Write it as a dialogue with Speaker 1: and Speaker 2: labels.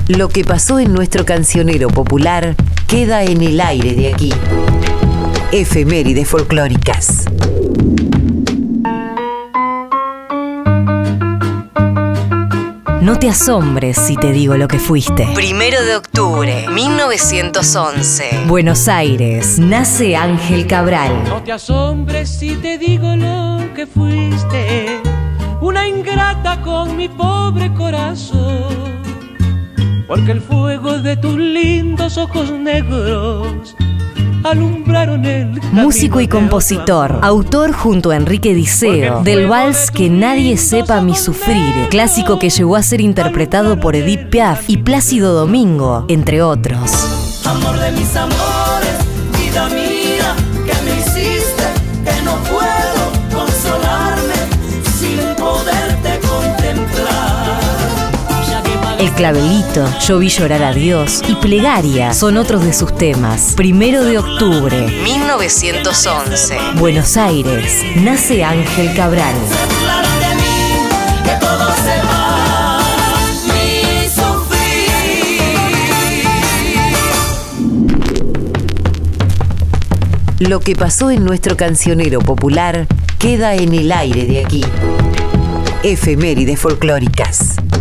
Speaker 1: Lo que pasó en nuestro cancionero popular queda en el aire de aquí. Efemérides folclóricas.
Speaker 2: No te asombres si te digo lo que fuiste. 1 de octubre, 1911. Buenos Aires, nace Ángel Cabral.
Speaker 3: No te asombres si te digo lo que fuiste, una ingrata con mi pobre corazón, porque el fuego de tus lindos ojos negros alumbraron el
Speaker 2: músico y compositor, autor junto a Enrique Diceo del vals Que nadie sepa mi sufrir, clásico que llegó a ser interpretado por Edith Piaf y Plácido Domingo, entre otros.
Speaker 4: Amor de mis amores, vida mía, que me hiciste, que no puedo consolarme sin poderte contemplar.
Speaker 2: El Clavelito, Yo vi llorar a Dios y Plegaria son otros de sus temas. 1 de octubre, 1911. Buenos Aires, nace Ángel Cabral.
Speaker 4: Se burlaron de mí, que todo se va, mi sufrir.
Speaker 1: Lo que pasó en nuestro cancionero popular queda en el aire de aquí. Efemérides folclóricas.